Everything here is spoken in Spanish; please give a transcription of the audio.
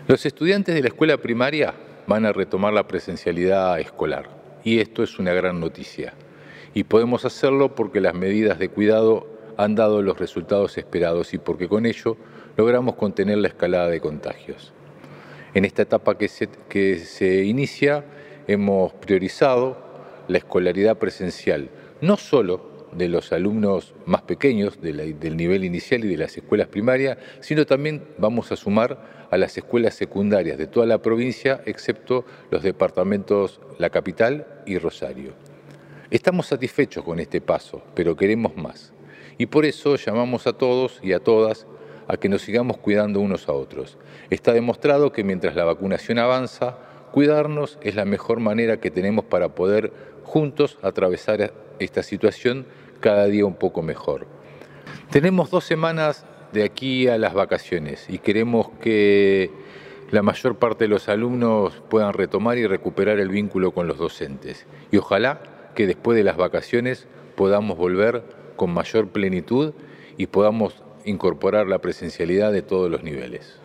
Los estudiantes de la escuela primaria van a retomar la presencialidad escolar y esto es una gran noticia. Y podemos hacerlo porque las medidas de cuidado han dado los resultados esperados y porque con ello logramos contener la escalada de contagios. En esta etapa que se inicia hemos priorizado la escolaridad presencial, no solo de los alumnos más pequeños del nivel inicial y de las escuelas primarias, sino también vamos a sumar a las escuelas secundarias de toda la provincia, excepto los departamentos La Capital y Rosario. Estamos satisfechos con este paso, pero queremos más. Y por eso llamamos a todos y a todas a que nos sigamos cuidando unos a otros. Está demostrado que mientras la vacunación avanza, cuidarnos es la mejor manera que tenemos para poder juntos atravesar esta situación cada día un poco mejor. Tenemos 2 semanas de aquí a las vacaciones y queremos que la mayor parte de los alumnos puedan retomar y recuperar el vínculo con los docentes. Y ojalá que después de las vacaciones podamos volver con mayor plenitud y podamos incorporar la presencialidad de todos los niveles.